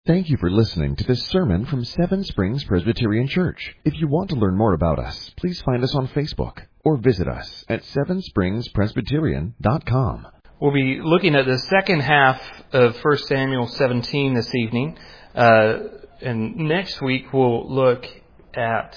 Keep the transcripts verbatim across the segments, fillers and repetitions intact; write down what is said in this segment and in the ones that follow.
Thank you for listening to this sermon from Seven Springs Presbyterian Church. If you want to learn more about us, please find us on Facebook or visit us at seven springs presbyterian dot com. We'll be looking at the second half of First Samuel seventeen this evening. Uh, and next week we'll look at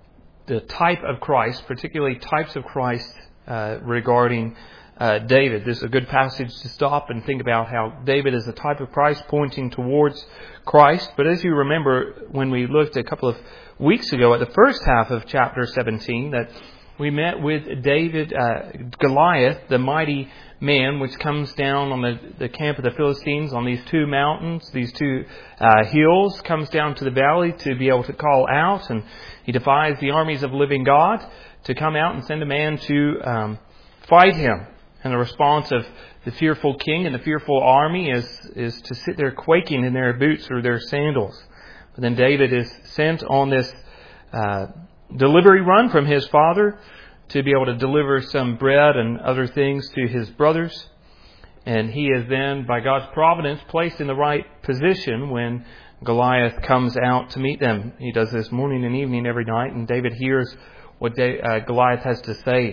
the type of Christ, particularly types of Christ uh, regarding Uh, David. This is a good passage to stop and think about how David is a type of Christ pointing towards Christ. But as you remember, when we looked a couple of weeks ago at the first half of chapter seventeen, that we met with David, uh, Goliath, the mighty man, which comes down on the, the camp of the Philistines on these two mountains, these two uh, hills, comes down to the valley to be able to call out, and he defies the armies of living God to come out and send a man to um, fight him. And the response of the fearful king and the fearful army is, is to sit there quaking in their boots or their sandals. But then David is sent on this uh, delivery run from his father to be able to deliver some bread and other things to his brothers. And he is then, by God's providence, placed in the right position when Goliath comes out to meet them. He does this morning and evening every night, and David hears what Da- uh, Goliath has to say.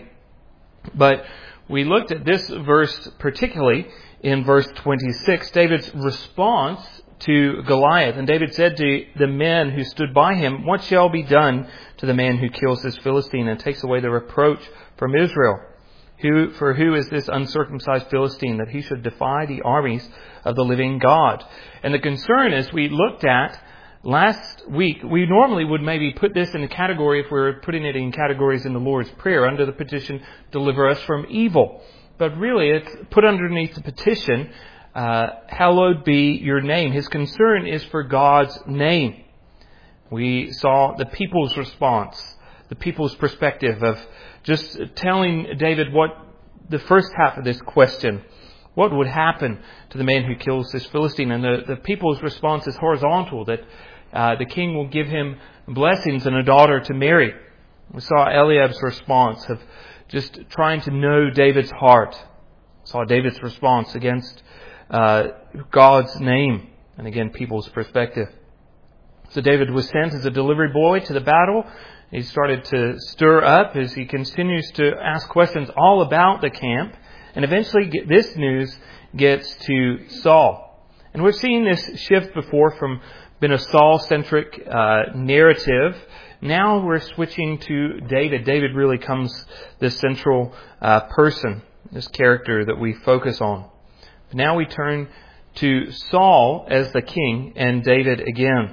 But we looked at this verse particularly in verse twenty-six, David's response to Goliath. And David said to the men who stood by him, "What shall be done to the man who kills this Philistine and takes away the reproach from Israel? Who, for who is this uncircumcised Philistine that he should defy the armies of the living God?" And the concern, as we looked at last week, we normally would maybe put this in a category, if we were putting it in categories in the Lord's Prayer, under the petition, "Deliver us from evil." But really, it's put underneath the petition, uh, "Hallowed be your name." His concern is for God's name. We saw the people's response, the people's perspective of just telling David what the first half of this question, what would happen to the man who kills this Philistine? And the, the people's response is horizontal, that uh, the king will give him blessings and a daughter to marry. We saw Eliab's response of just trying to know David's heart. We saw David's response against uh, God's name, and again, people's perspective. So David was sent as a delivery boy to the battle. He started to stir up as he continues to ask questions all about the camp. And eventually this news gets to Saul. And we've seen this shift before from being a Saul-centric uh, narrative. Now we're switching to David. David really comes the central uh, person, this character that we focus on. But now we turn to Saul as the king and David again.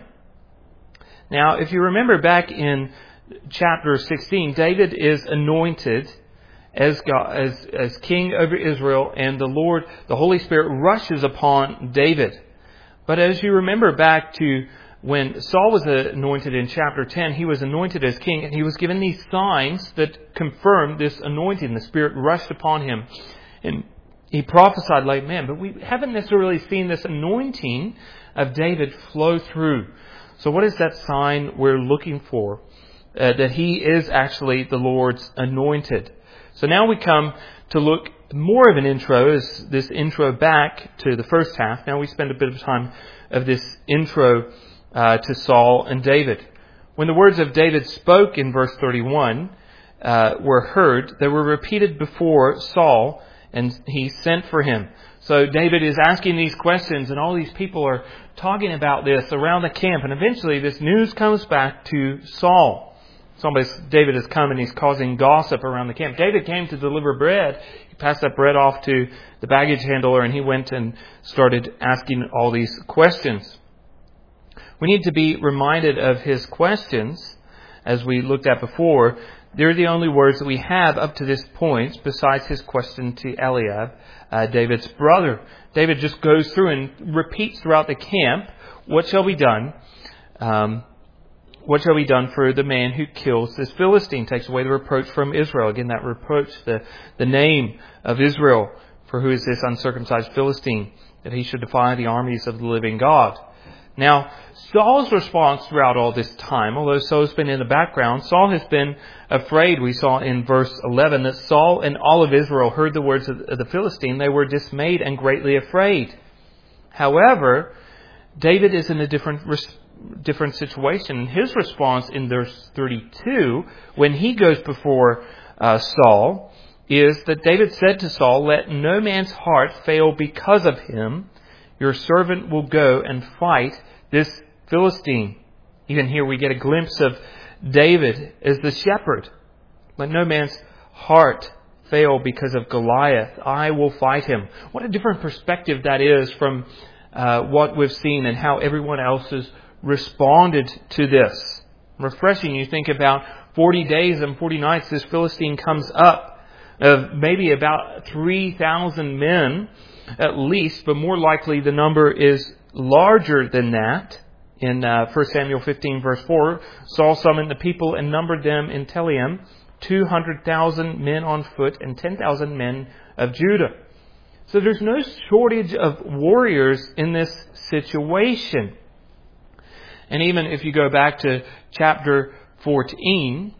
Now, if you remember back in chapter sixteen, David is anointed as God, as, as king over Israel, and the Lord, the Holy Spirit, rushes upon David. But as you remember back to when Saul was anointed in chapter ten, he was anointed as king, and he was given these signs that confirmed this anointing. The Spirit rushed upon him, and he prophesied like man. But we haven't necessarily seen this anointing of David flow through. So what is that sign we're looking for? Uh, that he is actually the Lord's anointed. So now we come to look more of an intro, as this intro back to the first half. Now we spend a bit of time of this intro uh, to Saul and David. When the words of David spoke in verse thirty-one uh, were heard, they were repeated before Saul, and he sent for him. So David is asking these questions, and all these people are talking about this around the camp. And eventually this news comes back to Saul. Somebody, David has come and he's causing gossip around the camp. David came to deliver bread. He passed that bread off to the baggage handler, and he went and started asking all these questions. We need to be reminded of his questions, as we looked at before. They're the only words that we have up to this point, besides his question to Eliab, uh, David's brother. David just goes through and repeats throughout the camp, "What shall be done? Um, What shall be done for the man who kills this Philistine, takes away the reproach from Israel?" Again, that reproach, the, the name of Israel. "For who is this uncircumcised Philistine, that he should defy the armies of the living God?" Now, Saul's response throughout all this time, although Saul's been in the background, Saul has been afraid. We saw in verse eleven that Saul and all of Israel heard the words of the Philistine. They were dismayed and greatly afraid. However, David is in a different different situation. And his response in verse thirty-two, when he goes before uh, Saul, is that David said to Saul, "Let no man's heart fail because of him. Your servant will go and fight this Philistine." Even here we get a glimpse of David as the shepherd. Let no man's heart fail because of Goliath. I will fight him. What a different perspective that is from uh, what we've seen and how everyone else has responded to this. Refreshing. You think about forty days and forty nights this Philistine comes up of maybe about three thousand men at least, but more likely the number is larger than that. In uh, First Samuel fifteen verse four, Saul summoned the people and numbered them in Telaim, two hundred thousand men on foot and ten thousand men of Judah. So there's no shortage of warriors in this situation. And even if you go back to chapter fourteen,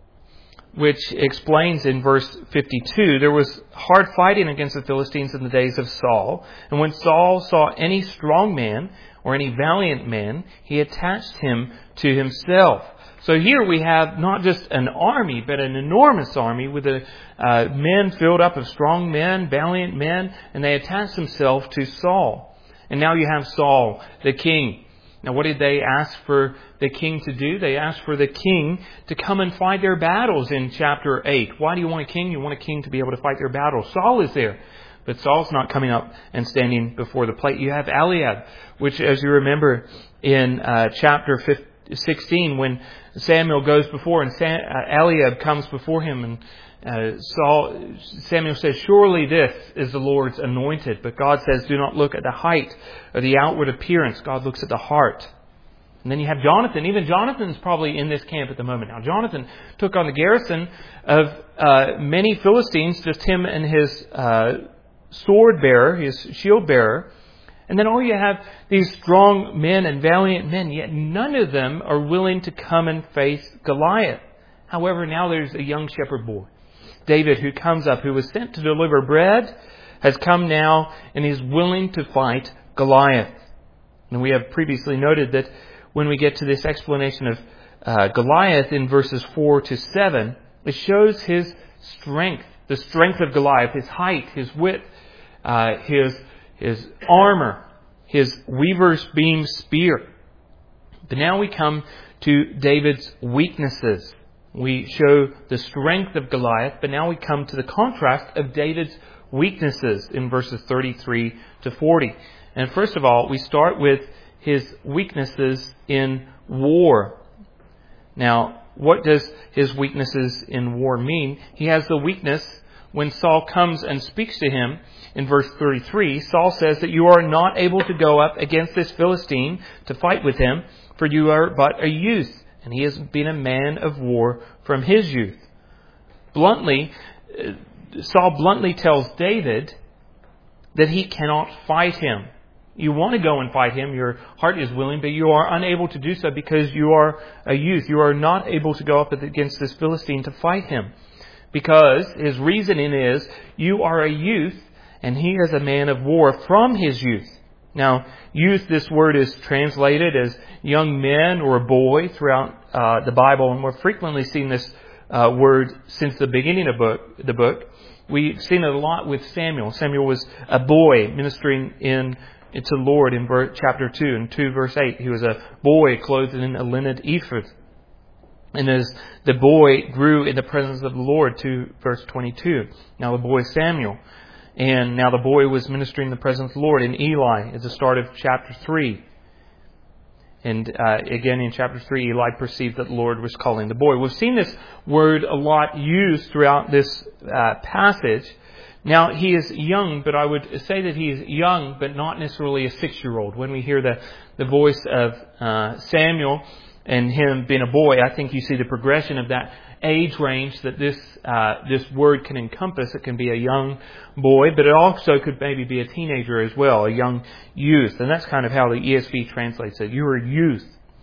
which explains in verse fifty-two, there was hard fighting against the Philistines in the days of Saul. And when Saul saw any strong man or any valiant man, he attached him to himself. So here we have not just an army, but an enormous army with a, uh, men filled up of strong men, valiant men, and they attached themselves to Saul. And now you have Saul, the king. Now what did they ask for the king to do? They asked for the king to come and fight their battles in chapter eight. Why do you want a king? You want a king to be able to fight their battles. Saul is there. But Saul's not coming up and standing before the plate. You have Eliab, which, as you remember in uh, chapter sixteen, when Samuel goes before and Sam, uh, Eliab comes before him, and uh, Saul, Samuel says, "Surely this is the Lord's anointed." But God says, "Do not look at the height or the outward appearance. God looks at the heart." And then you have Jonathan. Even Jonathan's probably in this camp at the moment. Now, Jonathan took on the garrison of uh, many Philistines, just him and his uh, sword bearer, his shield bearer. And then all you have these strong men and valiant men, yet none of them are willing to come and face Goliath. However, now there's a young shepherd boy, David, who comes up, who was sent to deliver bread, has come now and is willing to fight Goliath. And we have previously noted that when we get to this explanation of uh, Goliath in verses four to seven, it shows his strength, the strength of Goliath, his height, his width, uh, his his armor, his weaver's beam spear. But now we come to David's weaknesses. We show the strength of Goliath, but now we come to the contrast of David's weaknesses in verses thirty-three to forty. And first of all, we start with his weaknesses in war. Now, what does his weaknesses in war mean? He has the weakness when Saul comes and speaks to him. In verse thirty-three, Saul says that you are not able to go up against this Philistine to fight with him, for you are but a youth, and he has been a man of war from his youth. Bluntly, Saul bluntly tells David that he cannot fight him. You want to go and fight him, your heart is willing, but you are unable to do so because you are a youth. You are not able to go up against this Philistine to fight him. Because his reasoning is, you are a youth, and he is a man of war from his youth. Now, youth, this word is translated as young men or a boy throughout uh, the Bible, and we've frequently seen this uh, word since the beginning of book, the book. We've seen it a lot with Samuel. Samuel was a boy ministering in to the Lord in chapter two, and two verse eight. He was a boy clothed in a linen ephod. And as the boy grew in the presence of the Lord, to verse twenty-two. Now the boy Samuel. And now the boy was ministering in the presence of the Lord in Eli at the start of chapter three. And uh, again in chapter three, Eli perceived that the Lord was calling the boy. We've seen this word a lot used throughout this uh, passage. Now, he is young, but I would say that he is young, but not necessarily a six-year-old. When we hear the, the voice of uh, Samuel and him being a boy, I think you see the progression of that age range that this uh, this word can encompass. It can be a young boy, but it also could maybe be a teenager as well, a young youth. And that's kind of how the E S V translates it. You're a youth.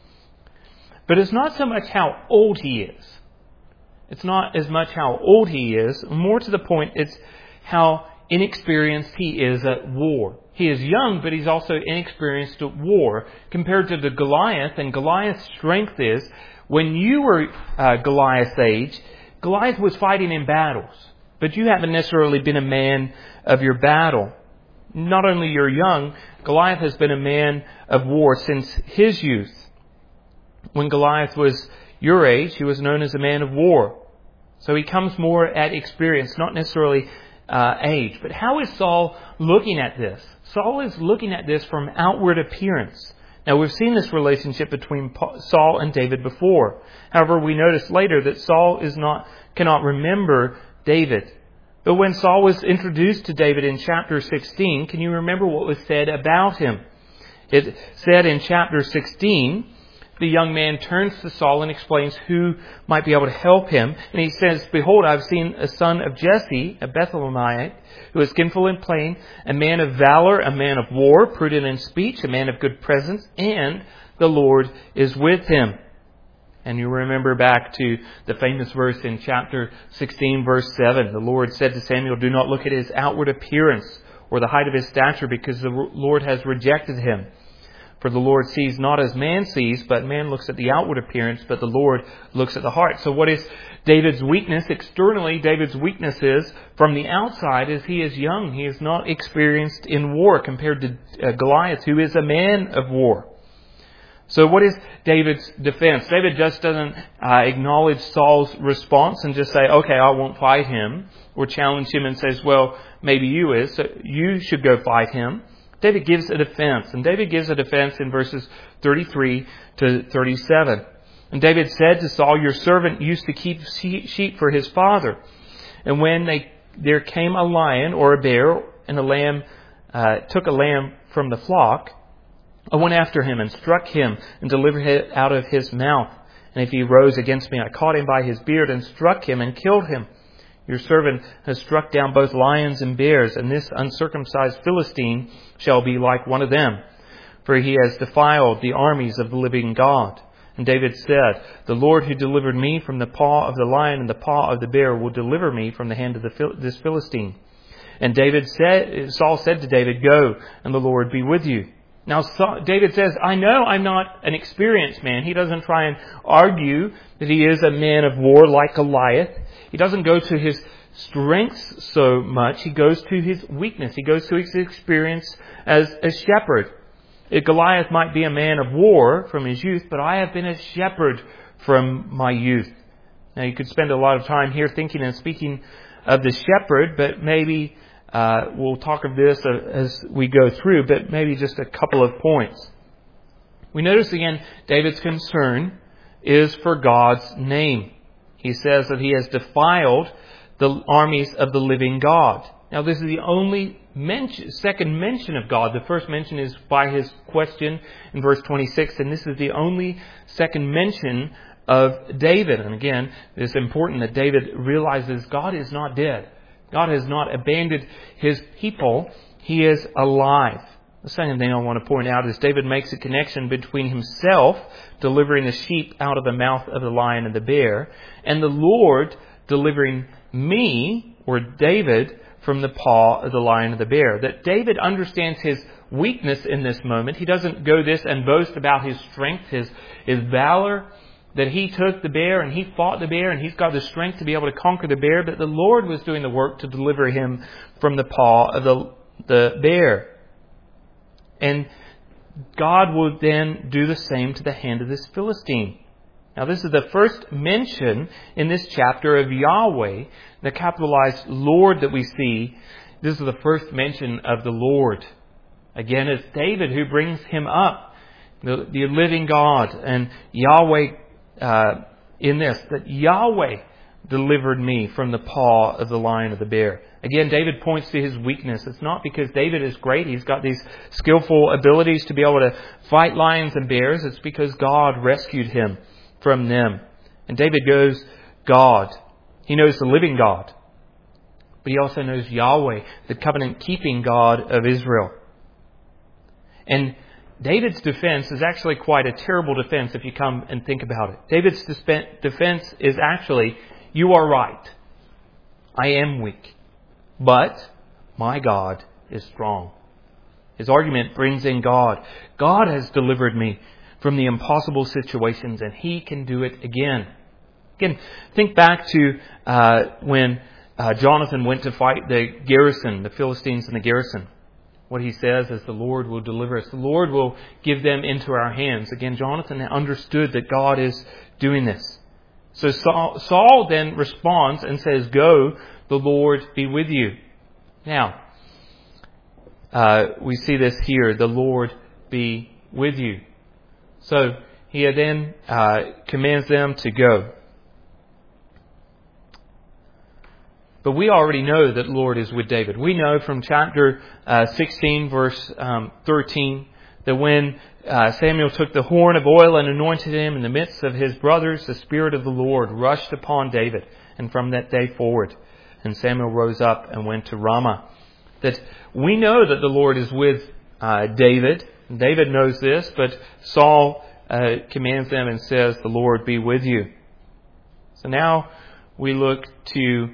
But it's not so much how old he is. It's not as much how old he is. More to the point, it's how inexperienced he is at war. He is young, but he's also inexperienced at war compared to the Goliath. And Goliath's strength is, when you were uh, Goliath's age, Goliath was fighting in battles, but you haven't necessarily been a man of your battle. Not only you're young, Goliath has been a man of war since his youth. When Goliath was your age, he was known as a man of war. So he comes more at experience, not necessarily uh, age. But how is Saul looking at this? Saul is looking at this from outward appearance. Now, we've seen this relationship between Saul and David before. However, we notice later that Saul is not cannot remember David. But when Saul was introduced to David in chapter sixteen, can you remember what was said about him? It said in chapter sixteen, the young man turns to Saul and explains who might be able to help him. And he says, "Behold, I've seen a son of Jesse, a Bethlehemite, who is skinful and plain, a man of valor, a man of war, prudent in speech, a man of good presence, and the Lord is with him." And you remember back to the famous verse in chapter sixteen, verse seven. The Lord said to Samuel, "Do not look at his outward appearance or the height of his stature, because the Lord has rejected him. For the Lord sees not as man sees, but man looks at the outward appearance, but the Lord looks at the heart." So what is David's weakness? Externally, David's weakness is, from the outside, is he is young. He is not experienced in war compared to uh, Goliath, who is a man of war. So what is David's defense? David just doesn't uh, acknowledge Saul's response and just say, "Okay, I won't fight him," or challenge him and says, "Well, maybe you is, so you should go fight him." David gives a defense, and David gives a defense in verses thirty-three to thirty-seven. "And David said to Saul, 'Your servant used to keep sheep for his father. And when they, there came a lion or a bear, and a lamb uh, took a lamb from the flock, I went after him and struck him and delivered it out of his mouth. And if he rose against me, I caught him by his beard and struck him and killed him. Your servant has struck down both lions and bears, and this uncircumcised Philistine shall be like one of them, for he has defiled the armies of the living God.' And David said, 'The Lord who delivered me from the paw of the lion and the paw of the bear will deliver me from the hand of the, this Philistine.' And David said, Saul said to David, 'Go, and the Lord be with you.' Now, David says, I know I'm not an experienced man. He doesn't try and argue that he is a man of war like Goliath. He doesn't go to his strengths so much. He goes to his weakness. He goes to his experience as a shepherd. Goliath might be a man of war from his youth, but I have been a shepherd from my youth. Now, you could spend a lot of time here thinking and speaking of the shepherd, but maybe Uh, we'll talk of this as we go through, but maybe just a couple of points. We notice again, David's concern is for God's name. He says that he has defiled the armies of the living God. Now, this is the only mention, second mention of God. The first mention is by his question in verse twenty-six, and this is the only second mention of David. And again, it's important that David realizes God is not dead. God has not abandoned his people. He is alive. The second thing I want to point out is David makes a connection between himself delivering the sheep out of the mouth of the lion and the bear, and the Lord delivering me, or David, from the paw of the lion and the bear. That David understands his weakness in this moment. He doesn't go this and boast about his strength, his, his valor, that he took the bear and he fought the bear and he's got the strength to be able to conquer the bear, but the Lord was doing the work to deliver him from the paw of the, the bear. And God will then do the same to the hand of this Philistine. Now, this is the first mention in this chapter of Yahweh, the capitalized Lord that we see. This is the first mention of the Lord. Again, it's David who brings him up, the, the living God, and Yahweh Uh, in this, that Yahweh delivered me from the paw of the lion of the bear. Again, David points to his weakness. It's not because David is great. He's got these skillful abilities to be able to fight lions and bears. It's because God rescued him from them. And David goes, God. He knows the living God. But he also knows Yahweh, the covenant-keeping God of Israel. And David's defense is actually quite a terrible defense if you come and think about it. David's defense is actually, you are right. I am weak. But My God is strong. His argument brings in God. God has delivered me from the impossible situations, and He can do it again. Again, think back to uh, when uh, Jonathan went to fight the garrison, the Philistines in the garrison. What he says is, the Lord will deliver us. The Lord will give them into our hands. Again, Jonathan understood that God is doing this. So Saul, Saul then responds and says, "Go, the Lord be with you." Now, uh, we see this here, the Lord be with you. So he then uh, commands them to go. But we already know that the Lord is with David. We know from chapter uh, sixteen, verse um, thirteen, that when uh, Samuel took the horn of oil and anointed him in the midst of his brothers, the Spirit of the Lord rushed upon David. And from that day forward, and Samuel rose up and went to Ramah. That we know that the Lord is with uh, David. David knows this, but Saul uh, commands them and says, "The Lord be with you." So now we look to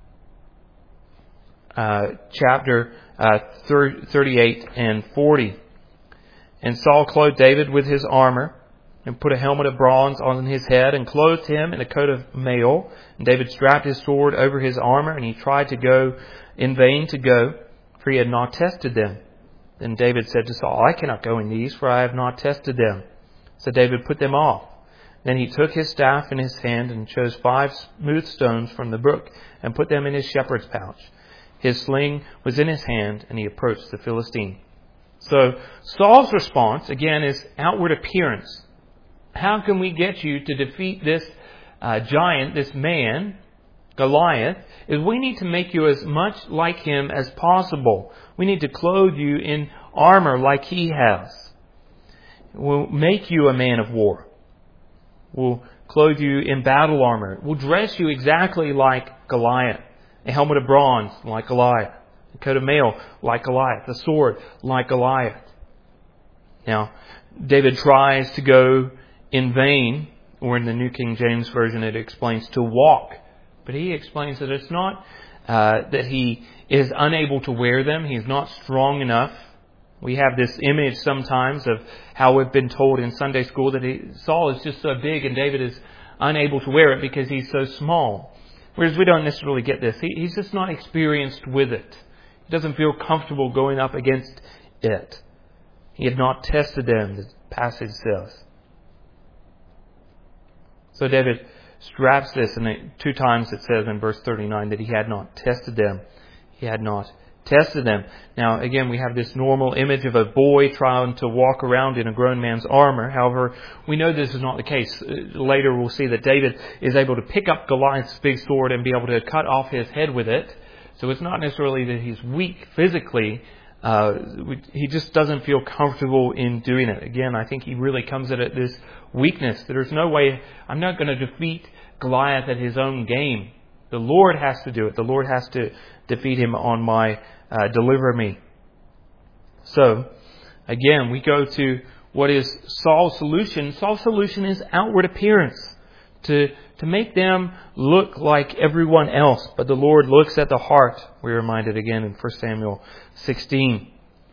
Uh, chapter uh, thirty-eight and forty. "And Saul clothed David with his armor, and put a helmet of bronze on his head, and clothed him in a coat of mail. And David strapped his sword over his armor, and he tried to go in vain to go, for he had not tested them. Then David said to Saul, I cannot go in these, for I have not tested them. So David put them off. Then he took his staff in his hand, and chose five smooth stones from the brook, and put them in his shepherd's pouch. His sling was in his hand, and he approached the Philistine." So Saul's response, again, is outward appearance. How can we get you to defeat this uh, giant, this man, Goliath? Is we need to make you as much like him as possible. We need to clothe you in armor like he has. We'll make you a man of war. We'll clothe you in battle armor. We'll dress you exactly like Goliath. A helmet of bronze, like Goliath. A coat of mail, like Goliath. A sword, like Goliath. Now, David tries to go in vain, or in the New King James Version it explains to walk. But he explains that it's not uh, that he is unable to wear them. He's not strong enough. We have this image sometimes of how we've been told in Sunday school that he, Saul is just so big and David is unable to wear it because he's so small. Whereas we don't necessarily get this. He, he's just not experienced with it. He doesn't feel comfortable going up against it. He had not tested them, the passage says. So David straps this, and it, two times it says in verse thirty-nine that he had not tested them. He had not tested them. Now, again, we have this normal image of a boy trying to walk around in a grown man's armor. However, we know this is not the case. Later we'll see that David is able to pick up Goliath's big sword and be able to cut off his head with it. So it's not necessarily that he's weak physically. Uh, he just doesn't feel comfortable in doing it. Again, I think he really comes at it this weakness. There's no way, I'm not going to defeat Goliath at his own game. The Lord has to do it. The Lord has to defeat him on my Uh, deliver me. So, again, we go to what is Saul's solution. Saul's solution is outward appearance. To, to make them look like everyone else. But the Lord looks at the heart. We're reminded again in First Samuel sixteen.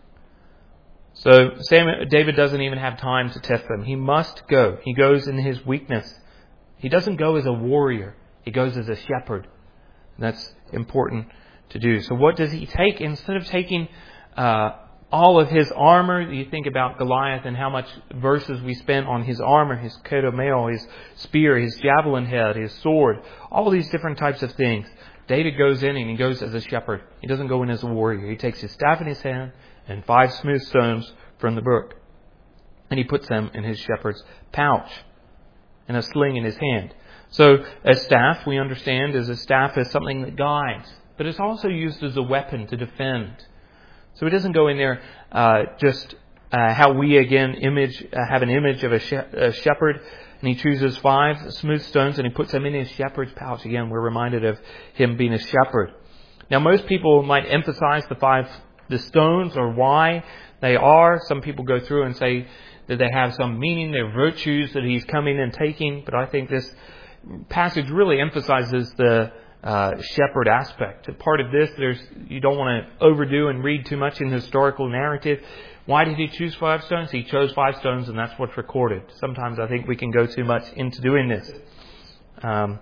So, Samuel, David doesn't even have time to test them. He must go. He goes in his weakness. He doesn't go as a warrior. He goes as a shepherd. And that's important to do. So what does he take? Instead of taking uh, all of his armor, you think about Goliath and how much verses we spent on his armor, his coat of mail, his spear, his javelin head, his sword, all these different types of things. David goes in and he goes as a shepherd. He doesn't go in as a warrior. He takes his staff in his hand and five smooth stones from the brook. And he puts them in his shepherd's pouch and a sling in his hand. So a staff, we understand, is a staff is something that guides. But it's also used as a weapon to defend. So he doesn't go in there uh, just uh, how we again image uh, have an image of a, she- a shepherd, and he chooses five smooth stones and he puts them in his shepherd's pouch. Again, we're reminded of him being a shepherd. Now, most people might emphasize the five the stones or why they are. Some people go through and say that they have some meaning, they're virtues that he's coming and taking. But I think this passage really emphasizes the uh, shepherd aspect. Part of this, there's you don't want to overdo and read too much in the historical narrative. Why did he choose five stones? He chose five stones, and that's what's recorded. Sometimes I think we can go too much into doing this. Um,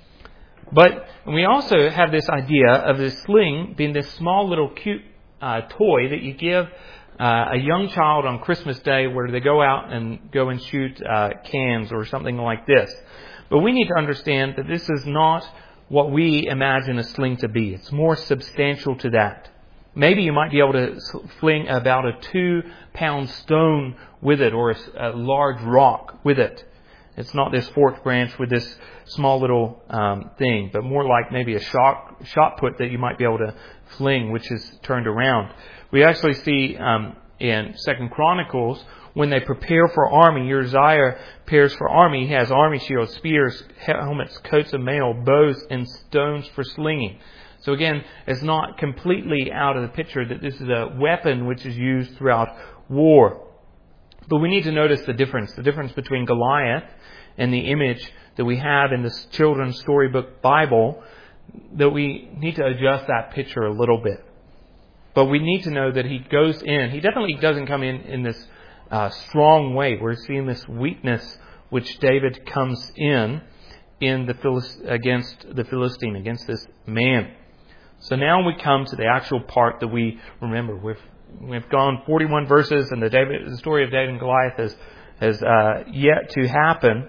but we also have this idea of this sling being this small little cute uh, toy that you give uh, a young child on Christmas Day, where they go out and go and shoot uh, cans or something like this. But we need to understand that this is not what we imagine a sling to be. It's more substantial to that. Maybe you might be able to fling about a two-pound stone with it, or a, a large rock with it. It's not this forked branch with this small little um, thing, but more like maybe a shot, shot put that you might be able to fling, which is turned around. We actually see um, in Second Chronicles, when they prepare for army, Uzziah prepares for army. He has army shields, spears, helmets, coats of mail, bows, and stones for slinging. So again, it's not completely out of the picture that this is a weapon which is used throughout war. But we need to notice the difference, the difference between Goliath and the image that we have in this children's storybook Bible, that we need to adjust that picture a little bit. But we need to know that he goes in. He definitely doesn't come in in this uh, strong way. We're seeing this weakness which David comes in in the Philist- against the Philistine, against this man. So now we come to the actual part that we remember. We've we've gone forty-one verses, and the David, the story of David and Goliath has has uh, yet to happen.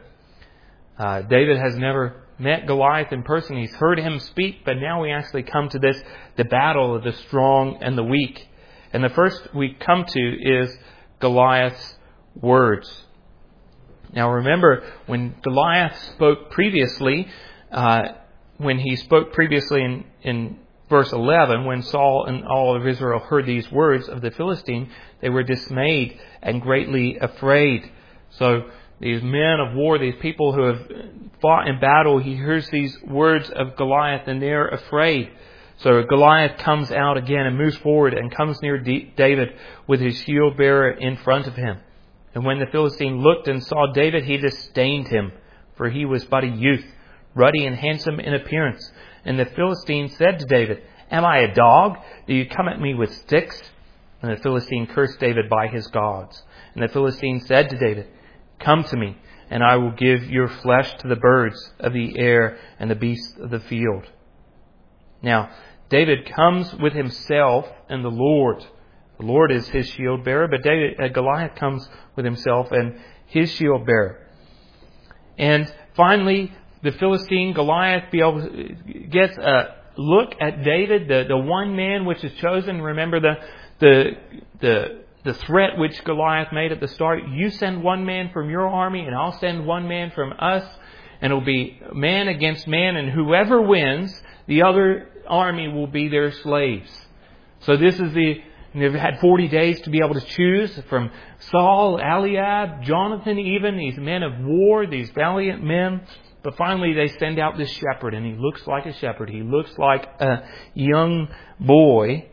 Uh, David has never met Goliath in person. He's heard him speak, but now we actually come to this, the battle of the strong and the weak. And the first we come to is Goliath's words. Now remember, when Goliath spoke previously, uh, when he spoke previously in, in verse eleven, when Saul and all of Israel heard these words of the Philistine, they were dismayed and greatly afraid. So these men of war, these people who have fought in battle, he hears these words of Goliath and they're afraid. So Goliath comes out again and moves forward and comes near David with his shield bearer in front of him. And when the Philistine looked and saw David, he disdained him, for he was but a youth, ruddy and handsome in appearance. And the Philistine said to David, "Am I a dog? Do you come at me with sticks?" And the Philistine cursed David by his gods. And the Philistine said to David, "Come to me, and I will give your flesh to the birds of the air and the beasts of the field." Now, David comes with himself and the Lord. The Lord is his shield bearer, but David, uh, Goliath comes with himself and his shield bearer. And finally, the Philistine, Goliath, be able to, gets a look at David, the, the one man which is chosen. Remember the the the the threat which Goliath made at the start. You send one man from your army, and I'll send one man from us, and it'll be man against man, and whoever wins, the other army will be their slaves. So this is the they've had forty days to be able to choose from Saul, Eliab, Jonathan, even these men of war, these valiant men. But finally they send out this shepherd, and he looks like a shepherd. He looks like a young boy.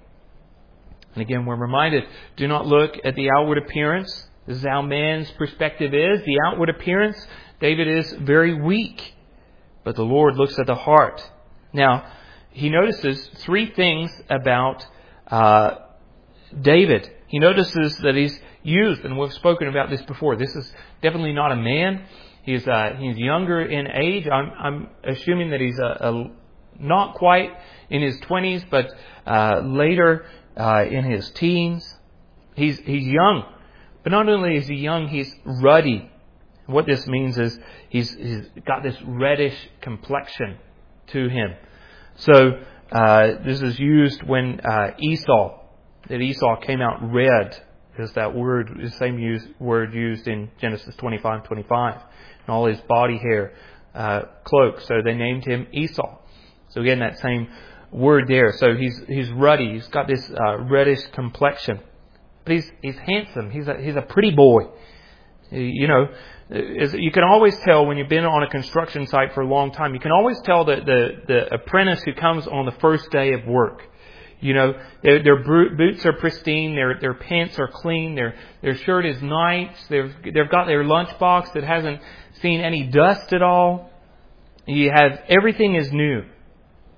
And again, we're reminded, do not look at the outward appearance. This is how man's perspective is. The outward appearance, David is very weak. But the Lord looks at the heart. Now, he notices three things about uh, David. He notices that he's youth, and we've spoken about this before. This is definitely not a man. He's uh, he's younger in age. I'm, I'm assuming that he's a, a, not quite in his twenties, but uh, later uh, in his teens. He's he's young, but not only is he young, he's ruddy. What this means is he's he's got this reddish complexion to him. So uh, this is used when uh, Esau, that Esau came out red, is that word, the same use, word used in Genesis twenty-five twenty-five. And all his body hair uh, cloak. So they named him Esau. So again, that same word there. So he's he's ruddy. He's got this uh, reddish complexion. But he's he's handsome. He's a he's a pretty boy. You know, you can always tell when you've been on a construction site for a long time. You can always tell the the, the apprentice who comes on the first day of work. You know, their, their boots are pristine, their their pants are clean, their their shirt is nice, they've they've got their lunchbox that hasn't seen any dust at all. You have everything is new.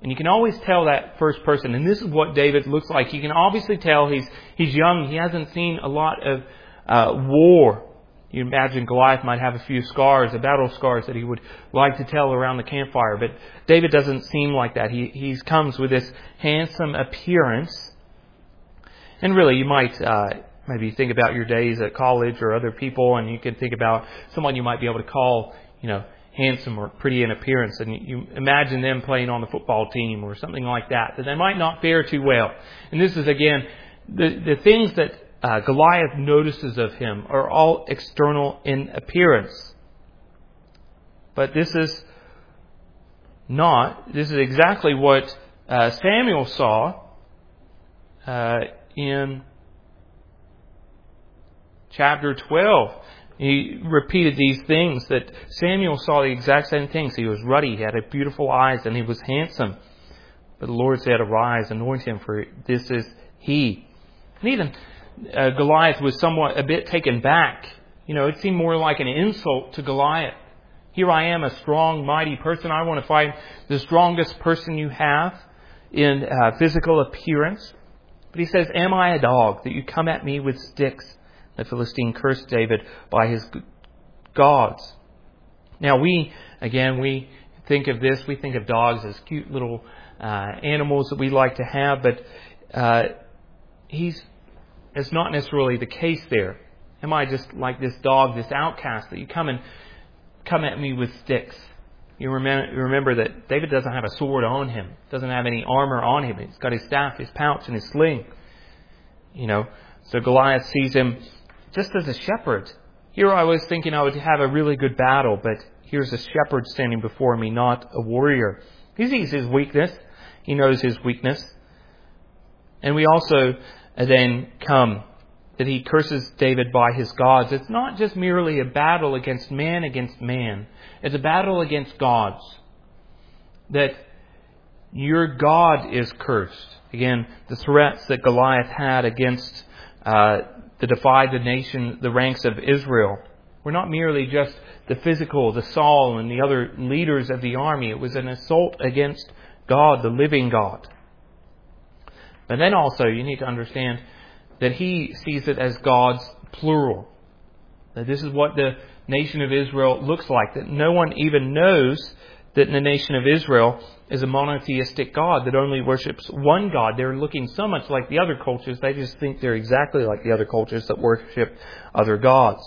And you can always tell that first person. And this is what David looks like. You can obviously tell he's he's young. He hasn't seen a lot of uh, war. You imagine Goliath might have a few scars, a battle scars that he would like to tell around the campfire. But David doesn't seem like that. He he comes with this handsome appearance. And really, you might uh, maybe think about your days at college or other people, and you can think about someone you might be able to call, you know, handsome or pretty in appearance, and you imagine them playing on the football team or something like that, that they might not fare too well. And this is, again, the, the things that uh, Goliath notices of him are all external in appearance. But this is not, this is exactly what uh, Samuel saw uh, in chapter twelve. He repeated these things that Samuel saw the exact same things. He was ruddy, he had a beautiful eyes, and he was handsome. But the Lord said, "Arise, anoint him, for this is he." And even uh, Goliath was somewhat a bit taken back. You know, it seemed more like an insult to Goliath. Here I am, a strong, mighty person. I want to fight the strongest person you have in uh, physical appearance. But he says, "Am I a dog that you come at me with sticks?" The Philistine cursed David by his gods. Now we, again, we think of this, we think of dogs as cute little uh, animals that we like to have, but uh, he's, it's not necessarily the case there. Am I just like this dog, this outcast, that you come and come at me with sticks? You remember, remember that David doesn't have a sword on him, doesn't have any armor on him. He's got his staff, his pouch, and his sling. You know, so Goliath sees him just as a shepherd. Here I was thinking I would have a really good battle, but here's a shepherd standing before me, not a warrior. He sees his weakness. He knows his weakness. And we also then come that he curses David by his gods. It's not just merely a battle against man against man. It's a battle against gods. That your God is cursed. Again, the threats that Goliath had against uh, to divide the nation, the ranks of Israel, were not merely just the physical, the Saul and the other leaders of the army. It was an assault against God, the living God. But then also you need to understand that he sees it as God's plural. That this is what the nation of Israel looks like. That no one even knows that the nation of Israel is a monotheistic God that only worships one God. They're looking so much like the other cultures, they just think they're exactly like the other cultures that worship other gods.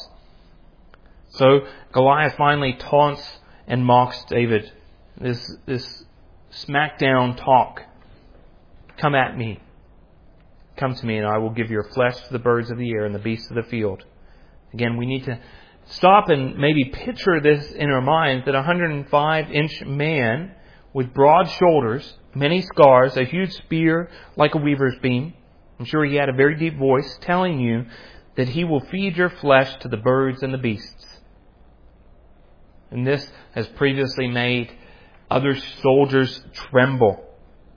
So Goliath finally taunts and mocks David. This, this smackdown talk. Come at me. Come to me, and I will give your flesh to the birds of the air and the beasts of the field. Again, we need to stop and maybe picture this in our minds, that a one hundred five inch man with broad shoulders, many scars, a huge spear like a weaver's beam. I'm sure he had a very deep voice telling you that he will feed your flesh to the birds and the beasts. And this has previously made other soldiers tremble.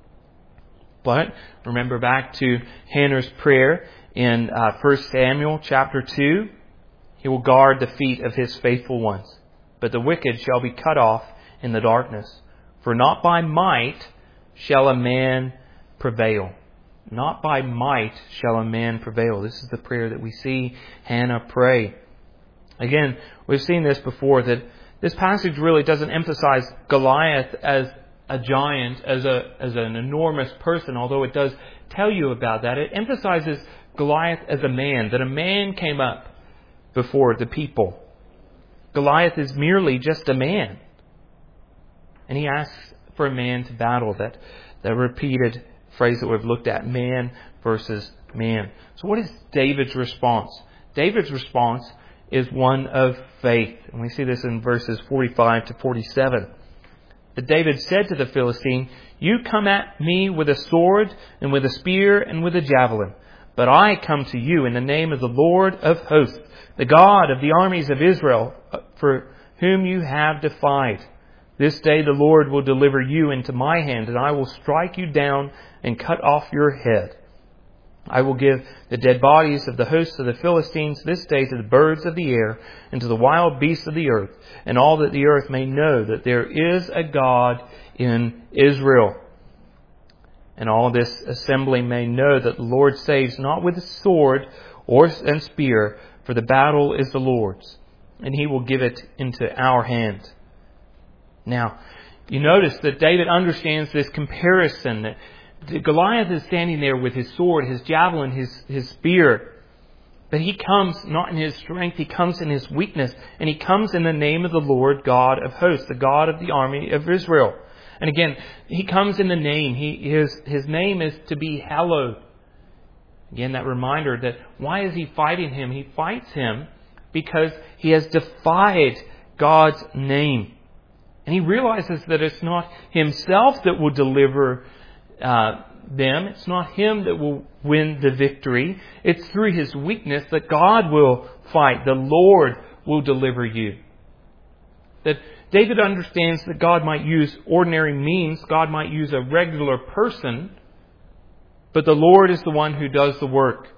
But remember back to Hannah's prayer in uh, First Samuel chapter two. He will guard the feet of his faithful ones, but the wicked shall be cut off in the darkness. For not by might shall a man prevail. Not by might shall a man prevail. This is the prayer that we see Hannah pray. Again, we've seen this before, that this passage really doesn't emphasize Goliath as a giant, as a as an enormous person, although it does tell you about that. It emphasizes Goliath as a man, that a man came up before the people. Goliath is merely just a man. And he asks for a man to battle. That, that repeated phrase that we've looked at, man versus man. So what is David's response? David's response is one of faith. And we see this in verses forty-five to forty-seven. That David said to the Philistine, "You come at me with a sword and with a spear and with a javelin. But I come to you in the name of the Lord of hosts, the God of the armies of Israel, for whom you have defied. This day the Lord will deliver you into my hand, and I will strike you down and cut off your head. I will give the dead bodies of the hosts of the Philistines this day to the birds of the air and to the wild beasts of the earth, and all that the earth may know that there is a God in Israel." and all this assembly may know that the Lord saves not with sword or and spear, for the battle is the Lord's, and He will give it into our hand. Now, you notice that David understands this comparison, that Goliath is standing there with his sword, his javelin, his, his spear. But he comes not in his strength, he comes in his weakness. And he comes in the name of the Lord God of hosts, the God of the army of Israel. And again, he comes in the name. He, his, his name is to be hallowed. Again, that reminder that why is he fighting him? He fights him because he has defied God's name. And he realizes that it's not himself that will deliver uh, them. It's not him that will win the victory. It's through his weakness that God will fight. The Lord will deliver you. That David understands that God might use ordinary means. God might use a regular person. But the Lord is the one who does the work.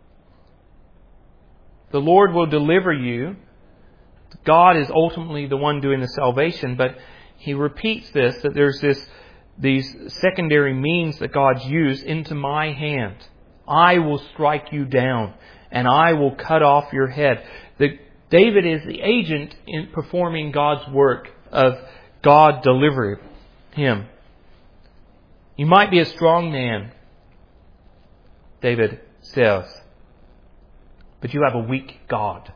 The Lord will deliver you. God is ultimately the one doing the salvation, but he repeats this, that there's this these secondary means that God's used into my hand. I will strike you down, and I will cut off your head. The, David is the agent in performing God's work of God delivering him. You might be a strong man, David says, but you have a weak God.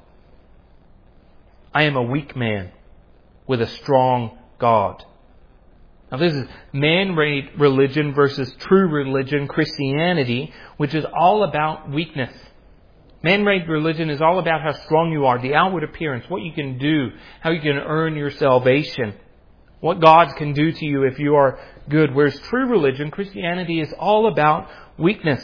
I am a weak man with a strong God. Now this is man-made religion versus true religion, Christianity, which is all about weakness. Man-made religion is all about how strong you are, the outward appearance, what you can do, how you can earn your salvation, what God can do to you if you are good. Whereas true religion, Christianity, is all about weakness.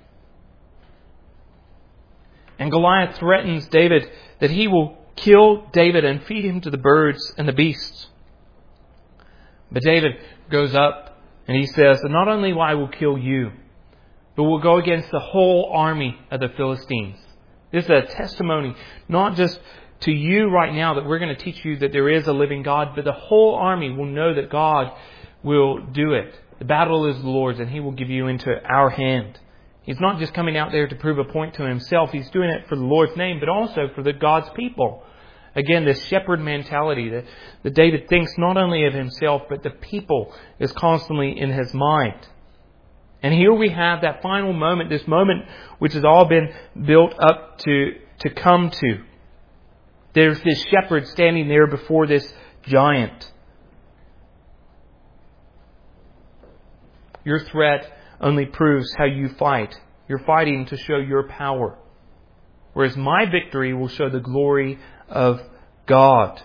And Goliath threatens David that he will kill David and feed him to the birds and the beasts. But David goes up and he says that not only will I will kill you, but we'll go against the whole army of the Philistines. This is a testimony not just to you right now that we're going to teach you that there is a living God, but the whole army will know that God will do it. The battle is the Lord's and He will give you into our hand. He's not just coming out there to prove a point to Himself. He's doing it for the Lord's name, but also for the God's people. Again, this shepherd mentality that, that David thinks not only of himself, but the people is constantly in his mind. And here we have that final moment, this moment which has all been built up to, to come to. There's this shepherd standing there before this giant. Your threat only proves how you fight. You're fighting to show your power. Whereas my victory will show the glory of God.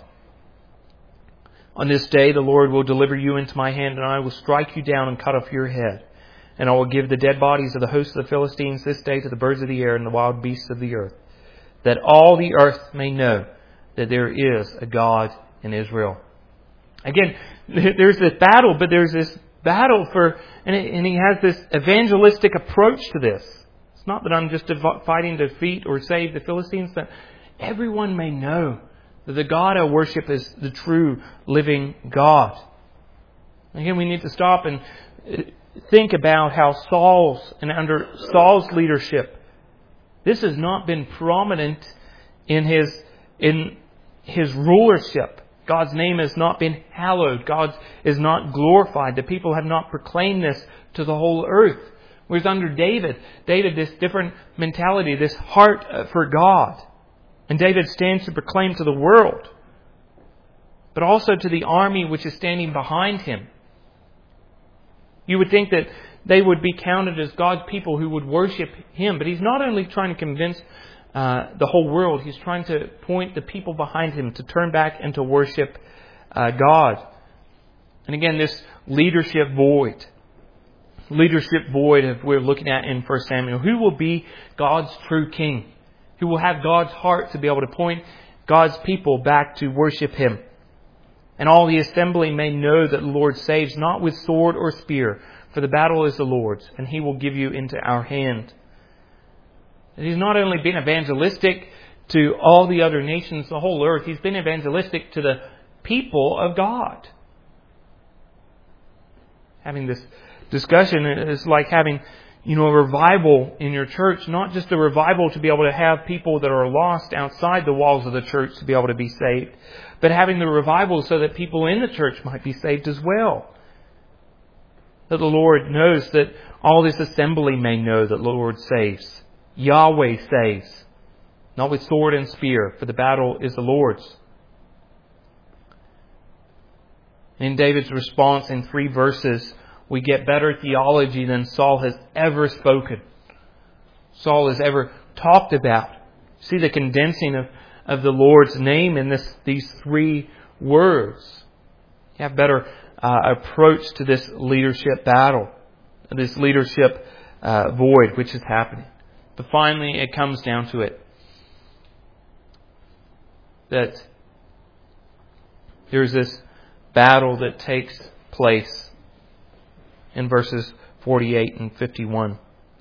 On this day the Lord will deliver you into my hand, and I will strike you down and cut off your head. And I will give the dead bodies of the hosts of the Philistines this day to the birds of the air and the wild beasts of the earth, that all the earth may know that there is a God in Israel. Again, there's this battle, but there's this battle for, and, it, and he has this evangelistic approach to this. It's not that I'm just fighting to defeat or save the Philistines, but everyone may know that the God I worship is the true living God. Again, we need to stop and think about how Saul's, and under Saul's leadership, this has not been prominent in his, in his rulership. God's name has not been hallowed. God is not glorified. The people have not proclaimed this to the whole earth. Whereas under David, David, this different mentality, this heart for God. And David stands to proclaim to the world, but also to the army which is standing behind him. You would think that they would be counted as God's people who would worship Him. But He's not only trying to convince uh, the whole world, He's trying to point the people behind Him to turn back and to worship uh, God. And again, this leadership void. Leadership void that we're looking at in First Samuel. Who will be God's true king? Who will have God's heart to be able to point God's people back to worship Him? And all the assembly may know that the Lord saves not with sword or spear, for the battle is the Lord's, and He will give you into our hand. And He's not only been evangelistic to all the other nations, the whole earth, He's been evangelistic to the people of God. Having this discussion is like having, you know, a revival in your church, not just a revival to be able to have people that are lost outside the walls of the church to be able to be saved, but having the revival so that people in the church might be saved as well. That the Lord knows, that all this assembly may know that the Lord saves. Yahweh saves. Not with sword and spear, for the battle is the Lord's. In David's response in three verses, we get better theology than Saul has ever spoken. Saul has ever talked about. See the condensing of, of the Lord's name in this these three words. You have better uh, approach to this leadership battle, this leadership uh, void which is happening. But finally, it comes down to it. That there's this battle that takes place in verses forty-eight and fifty-one.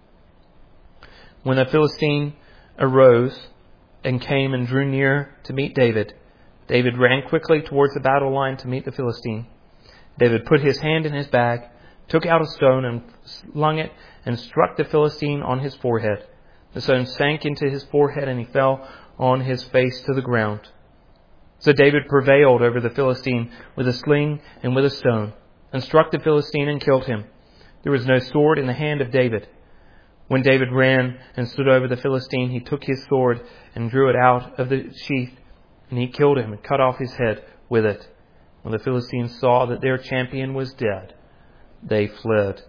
When the Philistine arose and came and drew near to meet David, David ran quickly towards the battle line to meet the Philistine. David put his hand in his bag, took out a stone and slung it, and struck the Philistine on his forehead. The stone sank into his forehead, and he fell on his face to the ground. So David prevailed over the Philistine with a sling and with a stone, and struck the Philistine and killed him. There was no sword in the hand of David. When David ran and stood over the Philistine, he took his sword and drew it out of the sheath, and he killed him and cut off his head with it. When the Philistines saw that their champion was dead, they fled.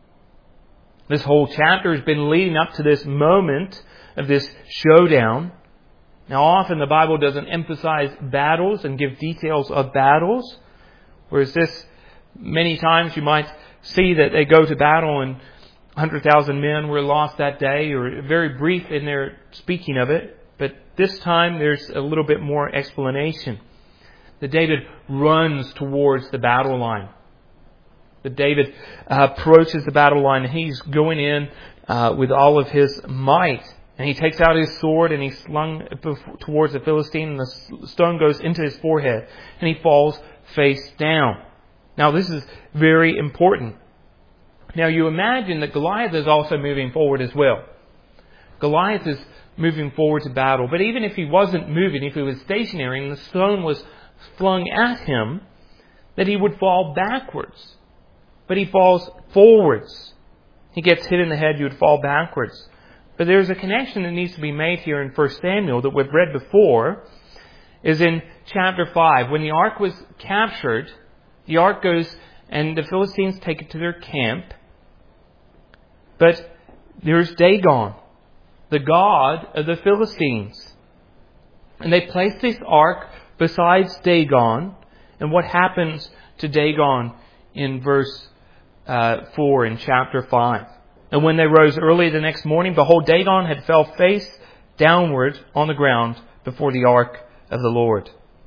This whole chapter has been leading up to this moment of this showdown. Now, often the Bible doesn't emphasize battles and give details of battles, whereas this, many times you might see that they go to battle and one hundred thousand men were lost that day, or very brief in their speaking of it. But this time there's a little bit more explanation. That David runs towards the battle line. That David uh, approaches the battle line, and he's going in uh, with all of his might. And he takes out his sword and he slung towards the Philistine, and the stone goes into his forehead, and he falls face down. Now this is very important. Now you imagine that Goliath is also moving forward as well. Goliath is moving forward to battle, but even if he wasn't moving, if he was stationary and the stone was flung at him, that he would fall backwards. But he falls forwards. He gets hit in the head, you would fall backwards. But there's a connection that needs to be made here in First Samuel that we've read before, is in chapter five. When the ark was captured, the ark goes and the Philistines take it to their camp. But there's Dagon, the god of the Philistines. And they place this ark besides Dagon. And what happens to Dagon in verse uh, four in chapter five? And when they rose early the next morning, behold, Dagon had fell face downward on the ground before the ark of the Lord.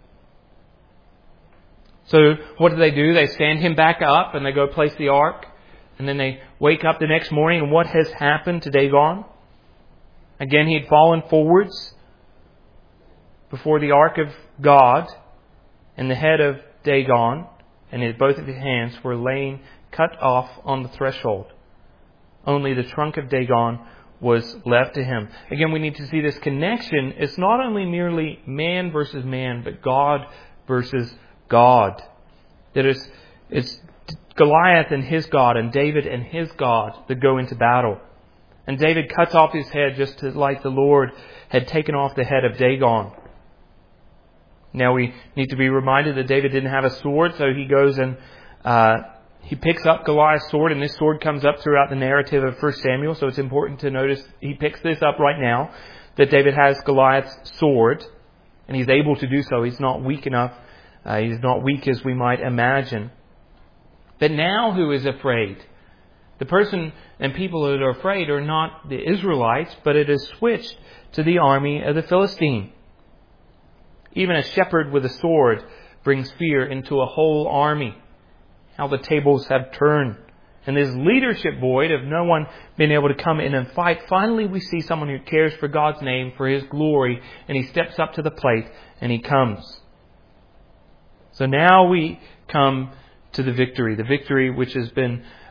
So what do they do? They stand him back up and they go place the ark. And then they wake up the next morning, and what has happened to Dagon? Again, he had fallen forwards before the ark of God, and the head of Dagon and his, both of his hands were laying cut off on the threshold. Only the trunk of Dagon was left to him. Again, we need to see this connection. It's not only merely man versus man, but God versus God. That it's, it's Goliath and his God, and David and his God that go into battle. And David cuts off his head just like the Lord had taken off the head of Dagon. Now we need to be reminded that David didn't have a sword, so he goes and uh, he picks up Goliath's sword, and this sword comes up throughout the narrative of First Samuel, so it's important to notice he picks this up right now, that David has Goliath's sword, and he's able to do so. He's not weak enough. Uh, he's not weak as we might imagine. But now who is afraid? The person and people that are afraid are not the Israelites, but it is switched to the army of the Philistine. Even a shepherd with a sword brings fear into a whole army. How the tables have turned. And this leadership void of no one being able to come in and fight, finally we see someone who cares for God's name, for His glory, and he steps up to the plate and he comes. So now we come to the victory, the victory which has been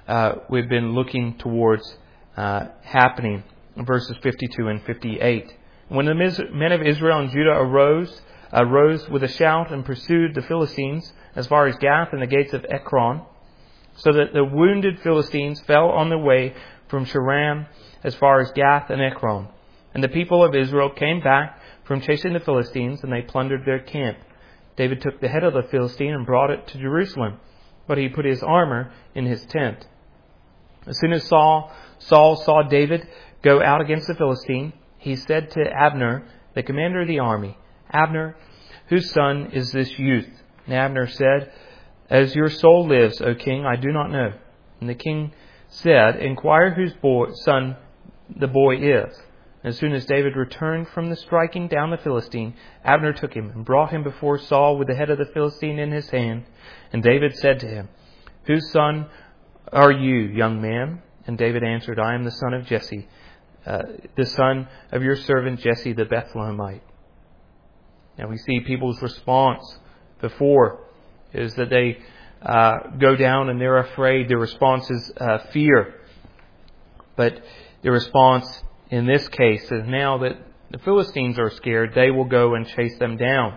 uh, we've been looking towards uh, happening in verses fifty-two and fifty-eight. When the men of Israel and Judah arose, arose with a shout and pursued the Philistines as far as Gath and the gates of Ekron, so that the wounded Philistines fell on their way from Sharam as far as Gath and Ekron. And the people of Israel came back from chasing the Philistines, and they plundered their camp. David took the head of the Philistine and brought it to Jerusalem, but he put his armor in his tent. As soon as Saul, Saul saw David go out against the Philistine, he said to Abner, the commander of the army, "Abner, whose son is this youth?" And Abner said, "As your soul lives, O king, I do not know." And the king said, "Inquire whose boy, son the boy is." As soon as David returned from the striking down the Philistine, Abner took him and brought him before Saul with the head of the Philistine in his hand. And David said to him, "Whose son are you, young man?" And David answered, "I am the son of Jesse, uh, the son of your servant Jesse the Bethlehemite." Now we see people's response before is that they uh, go down and they're afraid. Their response is uh, fear. But their response in this case is now that the Philistines are scared, they will go and chase them down.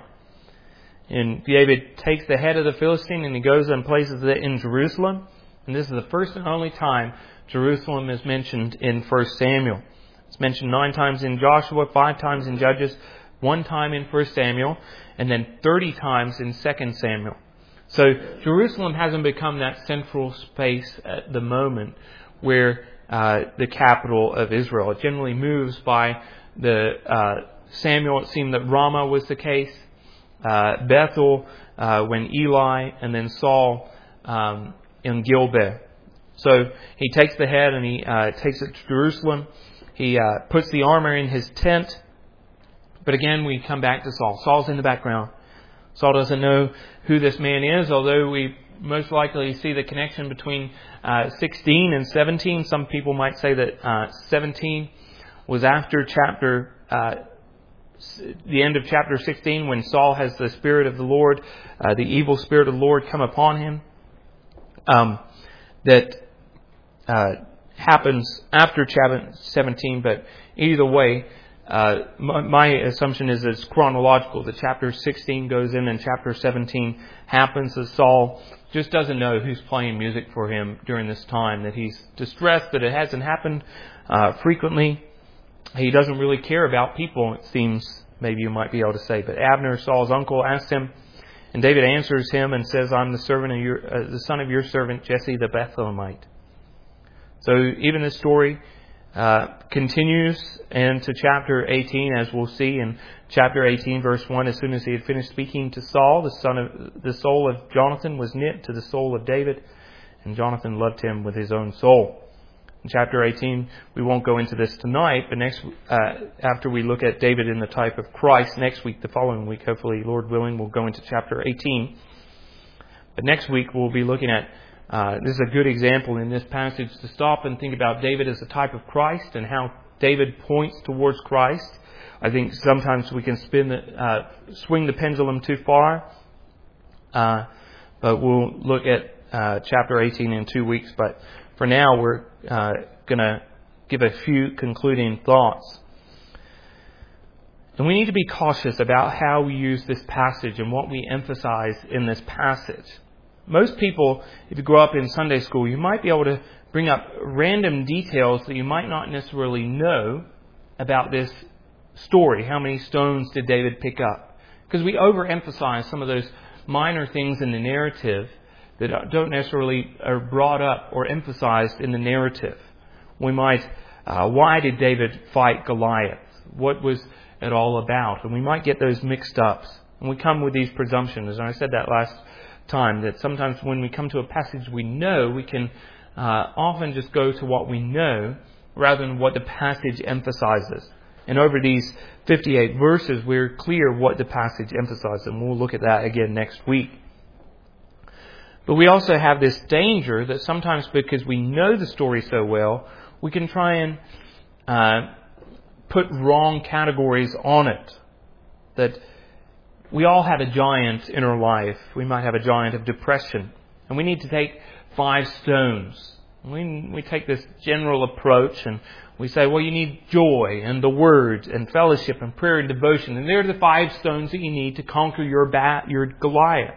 And David takes the head of the Philistine and he goes and places it in Jerusalem. And this is the first and only time Jerusalem is mentioned in First Samuel. It's mentioned nine times in Joshua, five times in Judges, one time in First Samuel, and then thirty times in Second Samuel. So Jerusalem hasn't become that central space at the moment where uh, the capital of Israel. It generally moves by the uh, Samuel. It seemed that Ramah was the case, uh, Bethel uh, when Eli, and then Saul um, in Gilbert. So he takes the head and he uh, takes it to Jerusalem. He uh, puts the armor in his tent. But again, we come back to Saul. Saul's in the background. Saul doesn't know who this man is, although we most likely see the connection between uh, sixteen and seventeen. Some people might say that uh, seventeen was after chapter, uh, the end of chapter sixteen, when Saul has the Spirit of the Lord, uh, the evil Spirit of the Lord come upon him. Um, that uh, happens after chapter seventeen, but either way, Uh, my, my assumption is it's chronological. The chapter sixteen goes in and chapter seventeen happens as Saul just doesn't know who's playing music for him during this time, that he's distressed that it hasn't happened uh, frequently. He doesn't really care about people, it seems, maybe you might be able to say. But Abner, Saul's uncle, asked him, and David answers him and says, "I'm the servant of your, uh, the son of your servant Jesse the Bethlehemite." So even this story Uh, continues into chapter eighteen, as we'll see in chapter eighteen, verse one. As soon as he had finished speaking to Saul, the son of the soul of Jonathan was knit to the soul of David, and Jonathan loved him with his own soul. In chapter eighteen, we won't go into this tonight, but next uh, after we look at David in the type of Christ, next week, the following week, hopefully, Lord willing, we'll go into chapter eighteen. But next week we'll be looking at Uh, this is a good example in this passage to stop and think about David as a type of Christ and how David points towards Christ. I think sometimes we can spin the, uh, swing the pendulum too far, uh, but we'll look at uh, chapter eighteen in two weeks. But for now, we're uh, going to give a few concluding thoughts. And we need to be cautious about how we use this passage and what we emphasize in this passage. Most people, if you grow up in Sunday school, you might be able to bring up random details that you might not necessarily know about this story. How many stones did David pick up? Because we overemphasize some of those minor things in the narrative that don't necessarily are brought up or emphasized in the narrative. We might, uh, why did David fight Goliath? What was it all about? And we might get those mixed up. And we come with these presumptions. And I said that last time, that sometimes when we come to a passage we know, we can uh, often just go to what we know rather than what the passage emphasizes. And over these fifty-eight verses, we're clear what the passage emphasizes, and we'll look at that again next week. But we also have this danger that sometimes, because we know the story so well, we can try and uh, put wrong categories on it. That we all have a giant in our life. We might have a giant of depression. And we need to take five stones. We, we take this general approach and we say, well, you need joy and the Word and fellowship and prayer and devotion. And they're the five stones that you need to conquer your bat, your Goliath.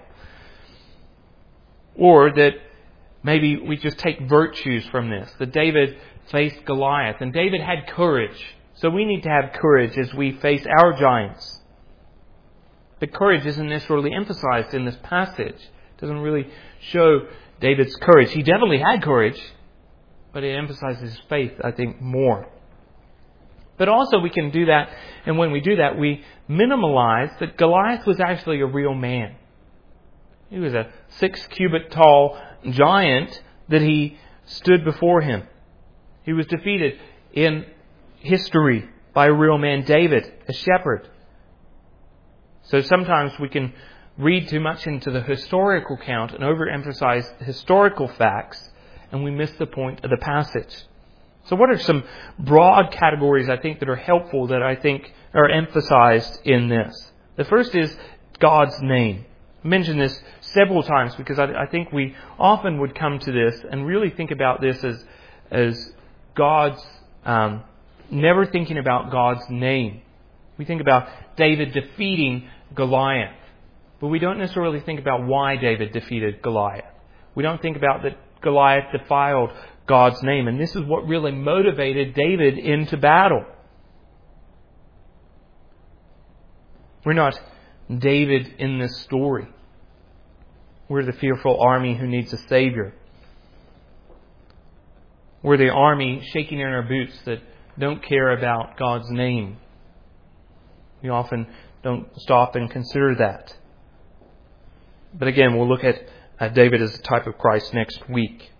Or that maybe we just take virtues from this. That David faced Goliath. And David had courage. So we need to have courage as we face our giants. But courage isn't necessarily emphasized in this passage. It doesn't really show David's courage. He definitely had courage, but it emphasizes his faith, I think, more. But also we can do that, and when we do that, we minimalize that Goliath was actually a real man. He was a six cubit tall giant that he stood before him. He was defeated in history by a real man, David, a shepherd. So sometimes we can read too much into the historical count and overemphasize historical facts, and we miss the point of the passage. So what are some broad categories I think that are helpful that I think are emphasized in this? The first is God's name. I mentioned this several times because I, I think we often would come to this and really think about this as, as God's, um, never thinking about God's name. We think about David defeating Goliath. But we don't necessarily think about why David defeated Goliath. We don't think about that Goliath defiled God's name. And this is what really motivated David into battle. We're not David in this story. We're the fearful army who needs a Savior. We're the army shaking in our boots that don't care about God's name. We often don't stop and consider that. But again, we'll look at uh, David as a type of Christ next week.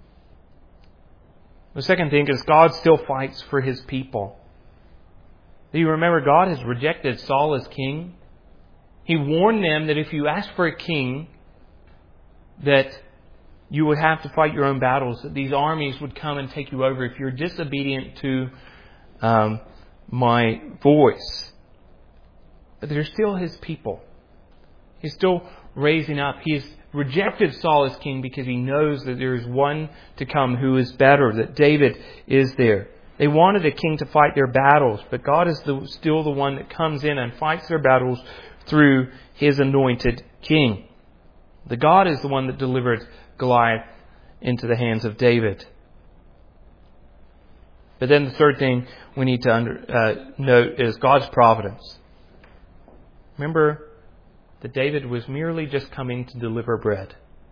The second thing is God still fights for His people. Do you remember God has rejected Saul as king? He warned them that if you ask for a king, that you would have to fight your own battles, that these armies would come and take you over if you're disobedient to um, my voice. But they're still His people. He's still raising up. He has rejected Saul as king because He knows that there is one to come who is better, that David is there. They wanted a king to fight their battles, but God is the, still the one that comes in and fights their battles through His anointed king. The God is the one that delivered Goliath into the hands of David. But then the third thing we need to under, uh, note is God's providence. Remember that David was merely just coming to deliver bread.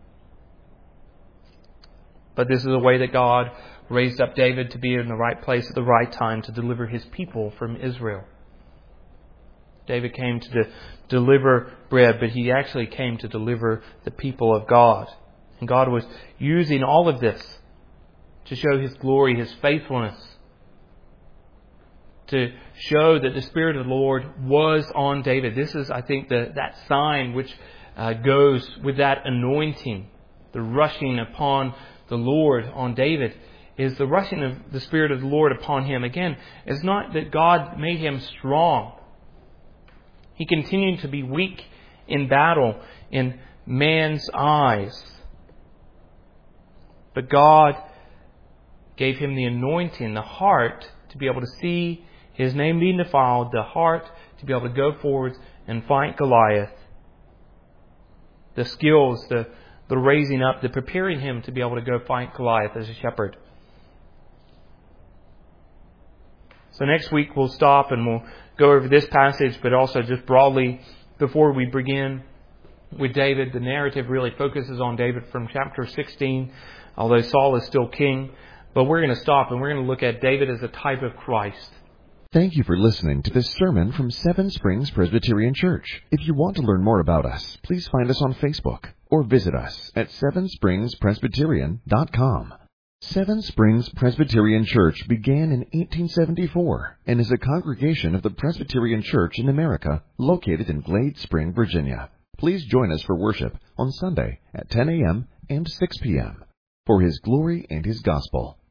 But this is a way that God raised up David to be in the right place at the right time to deliver His people from Israel. David came to de- deliver bread, but he actually came to deliver the people of God. And God was using all of this to show His glory, His faithfulness, to show that the Spirit of the Lord was on David. This is, I think, the, that sign which uh, goes with that anointing, the rushing upon the Lord on David, is the rushing of the Spirit of the Lord upon him. Again, it's not that God made him strong. He continued to be weak in battle in man's eyes. But God gave him the anointing, the heart, to be able to see His name being defiled, the heart to be able to go forward and fight Goliath. The skills, the, the raising up, the preparing him to be able to go fight Goliath as a shepherd. So next week we'll stop and we'll go over this passage, but also just broadly before we begin with David. The narrative really focuses on David from chapter sixteen, although Saul is still king. But we're going to stop and we're going to look at David as a type of Christ. Thank you for listening to this sermon from Seven Springs Presbyterian Church. If you want to learn more about us, please find us on Facebook or visit us at seven springs presbyterian dot com. Seven Springs Presbyterian Church began in eighteen seventy-four and is a congregation of the Presbyterian Church in America located in Glade Spring, Virginia. Please join us for worship on Sunday at ten a.m. and six p.m. for His glory and His gospel.